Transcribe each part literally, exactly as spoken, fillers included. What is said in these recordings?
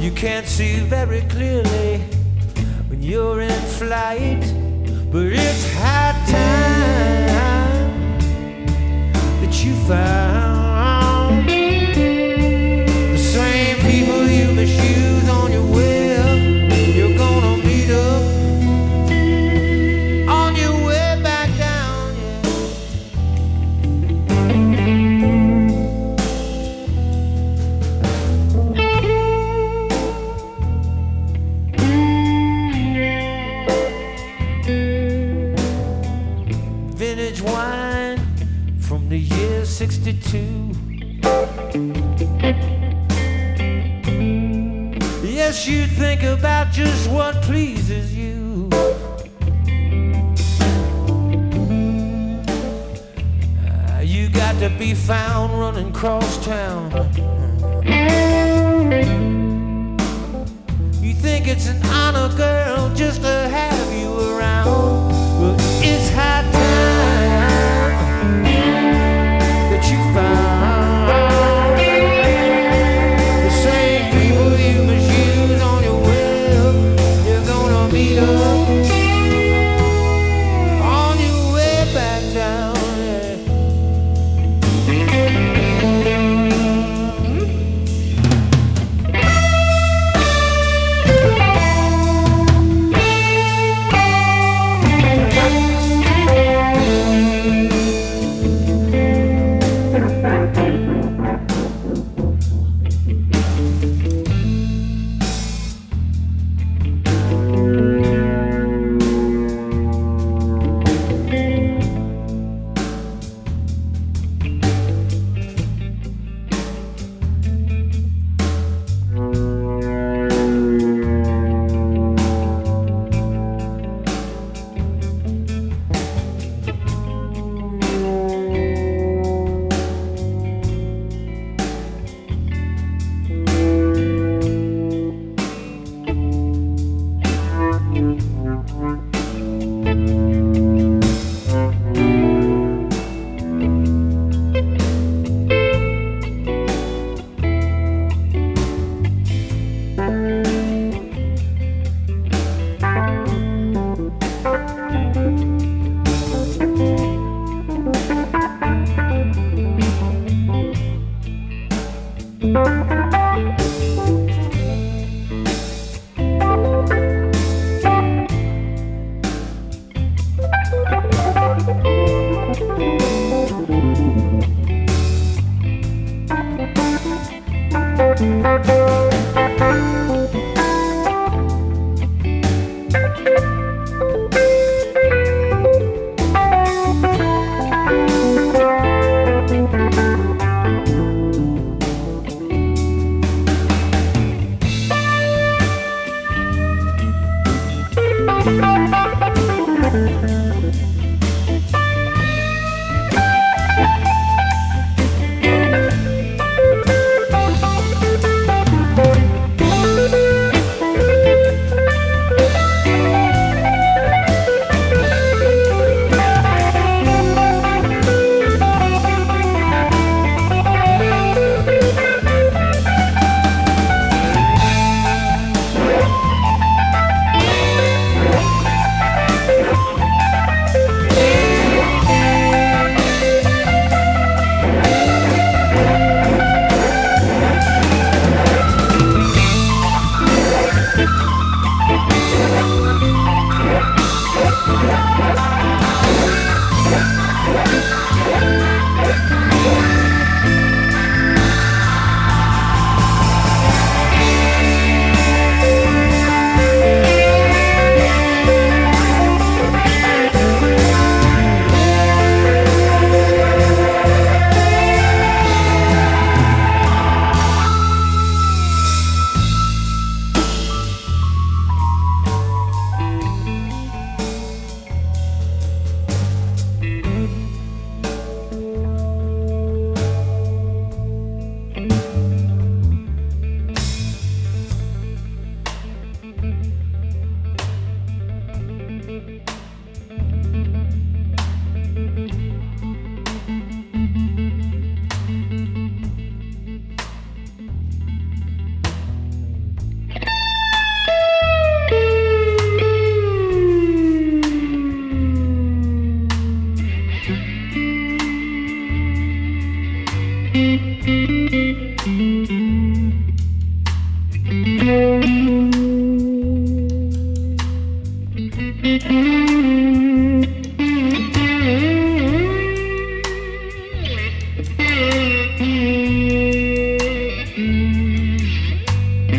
You can't see very clearly when you're in flight, but it's high time that you found the same people you misuse on your web. You're gonna meet up on your way back down, yeah. Vintage wine from the year sixty-two. Yes, you think about just what pleases you. Uh, you got to be found running cross town. You think it's an honor, girl, just to have you around. Well, it's high time that you found the same people you misuse on your web. You're gonna meet up on your way back down, yeah.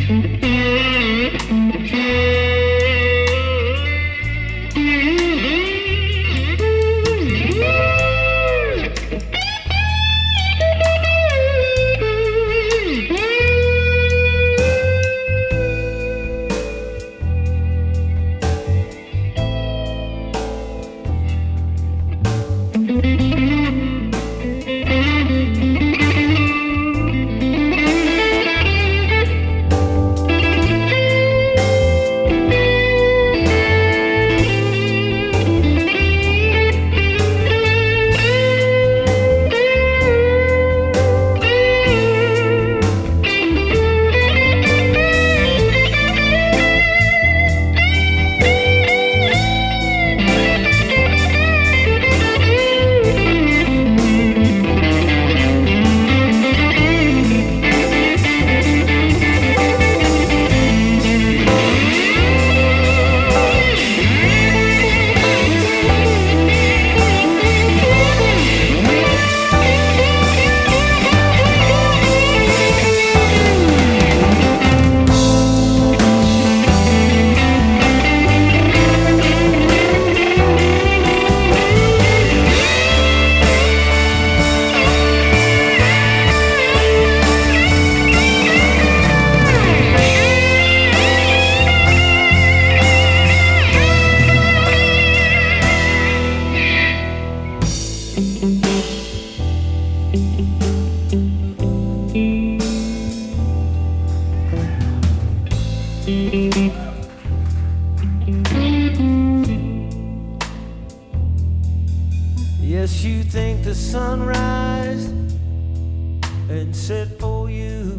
Yes, you think the sunrise and set for you.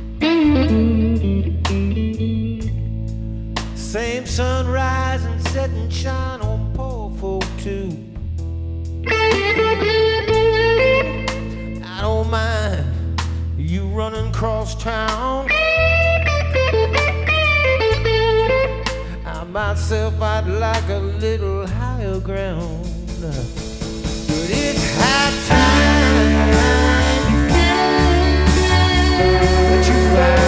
Same sunrise and set and shine on poor folk too. I don't mind you running across town. I myself, I'd like a little higher ground. But it's high time that you find